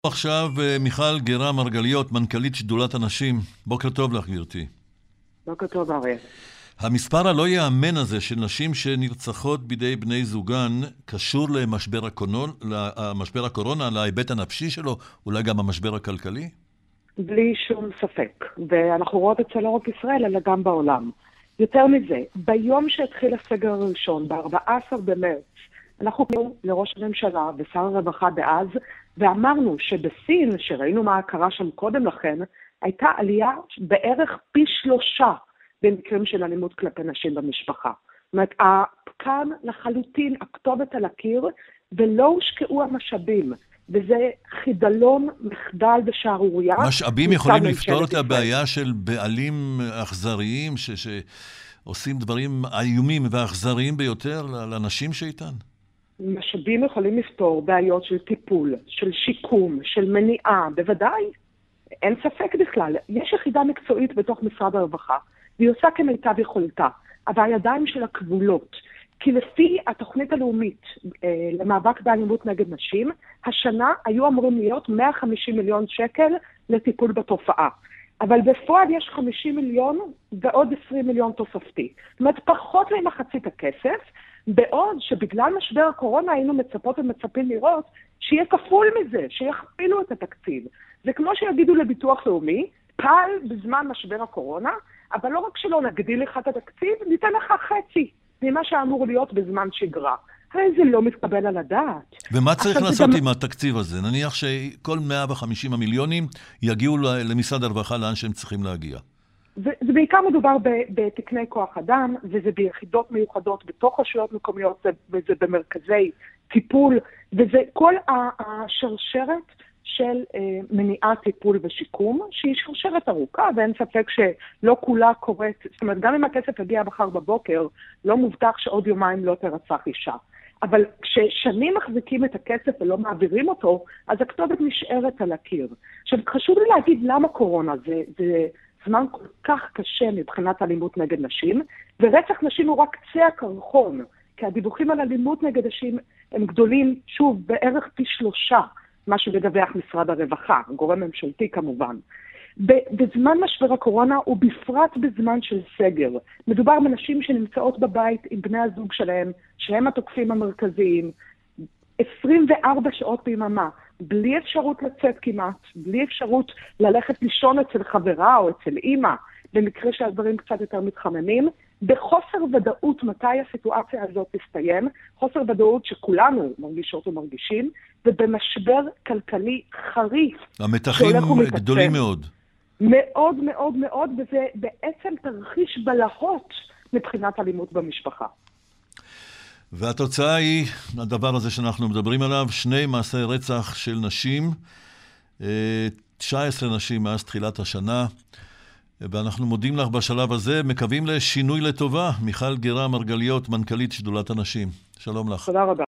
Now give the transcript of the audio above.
עכשיו מיכל גרה מרגליות, מנכ"לית שדולת הנשים. בוקר טוב לך, גברתי. בוקר טוב, אריה. המספר הלא יאמן הזה של נשים שנרצחות בידי בני זוגן קשור למשבר הקורונה, להיבט הנפשי שלו, אולי גם המשבר הכלכלי? בלי שום ספק. ואנחנו רואות אצל לא רק ישראל, אלא גם בעולם. יותר מזה, ביום שהתחיל הסגר הראשון, ב-14 במרץ, אנחנו קראנו לראש הממשלה ושר הרווחה דאז, ואמרנו שבסין, שראינו מה קרה שם קודם לכן, הייתה עלייה בערך פי 3 במקרים של אלימות כלפי נשים במשפחה. זאת אומרת, כאן לחלוטין הכתובת על הקיר, ולא הושקעו המשאבים. וזה חידלון, מחדל ושערוריה. משאבים יכולים לפתור את הבעיה של בעלים אכזריים שעושים דברים איומים ואכזריים ביותר לנשים שאיתן? משאבים יכולים לפתור בעיות של טיפול, של שיקום, של מניעה, בוודאי. אין ספק בכלל. יש יחידה מקצועית בתוך משרד הרווחה, והיא עושה כמיטב יכולתה, אבל הידיים שלה כבולות. כי לפי התוכנית הלאומית למאבק באלימות נגד נשים, השנה היו אמורים להיות 150 מיליון שקל לטיפול בתופעה. אבל בפועל יש 50 מיליון ועוד 20 מיליון תוספתי. זאת אומרת, פחות ממחצית הכסף, בעוד שבגלל משבר הקורונה היינו מצפות ומצפים לראות שיהיה כפול מזה, שיכפילו את התקציב. זה כמו שיגידו לביטוח לאומי, קל בזמן משבר הקורונה, אבל לא רק שלא נגדיל לך את התקציב, ניתן לך חצי ממה שאמור להיות בזמן שגרה. הרי זה לא מתקבל על הדעת. ומה צריך לעשות עם התקציב הזה? נניח שכל 150 המיליונים יגיעו למשרד הרווחה לאן שהם צריכים להגיע. זה בעיקר מדובר בתקני כוח אדם, וזה ביחידות מיוחדות בתוך רשויות מקומיות, וזה במרכזי טיפול, וזה כל השרשרת של מניעת טיפול ושיקום, שהיא שרשרת ארוכה, ואין ספק שלא כולה קורית, זאת אומרת, גם אם הכסף יגיע מחר בבוקר, לא מובטח שעוד יומיים לא תרצח אישה. אבל כששנים מחזיקים את הכסף ולא מעבירים אותו, אז הכתובת נשארת על הקיר. עכשיו, חשוב לי להגיד למה קורונה זה זמן כל כך קשה מבחינת אלימות נגד נשים, ורצח נשים הוא רק קצה הקרחון, כי הדיווחים על אלימות נגד נשים הם גדולים, שוב, בערך פי 3, מה שמדווח משרד הרווחה, גורם ממשלתי כמובן. בזמן משבר הקורונה, ובפרט בזמן של סגר, מדובר בנשים שנמצאות בבית עם בני הזוג שלהם, שהם התוקפים המרכזיים, 24 שעות ביממה, בלי אפשרות לצאת כמעט, בלי אפשרות ללכת לישון אצל חברה או אצל אמא, במקרה שהדברים קצת יותר מתחממים, בחוסר ודאות מתי הסיטואציה הזאת תסתיים, חוסר ודאות שכולנו מרגישות ומרגישים, ובמשבר כלכלי חריף. המתחים גדולים מאוד. מאוד מאוד מאוד, וזה בעצם תרחיש בלהות מבחינת אלימות במשפחה. והתוצאה היא, הדבר הזה שאנחנו מדברים עליו, 2 מעשי רצח של נשים, 19 נשים מאז תחילת השנה, ואנחנו מודים לך בשלב הזה, מקווים לשינוי לטובה. מיכל גרה מרגליות, מנכ"לית שדולת הנשים. שלום לך. תודה רבה.